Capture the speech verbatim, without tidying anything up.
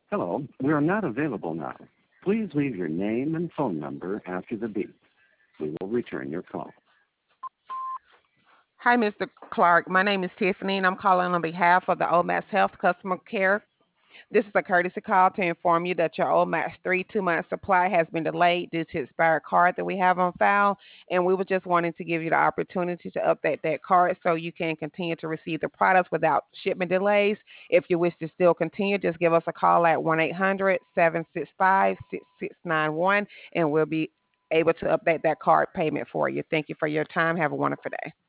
Hello, we are not available now. Please leave your name and phone number after the beep. We will return your call. Hi, Mister Clark. My name is Tiffany, and I'm calling on behalf of the Omax Health Customer Care. This is a courtesy call to inform you that your Omax three two-month supply has been delayed due to expired card that we have on file, and we were just wanting to give you the opportunity to update that card so you can continue to receive the products without shipment delays. If you wish to still continue, just give us a call at one eight hundred seven six five six six nine one, and we'll be able to update that card payment for you. Thank you for your time. Have a wonderful day.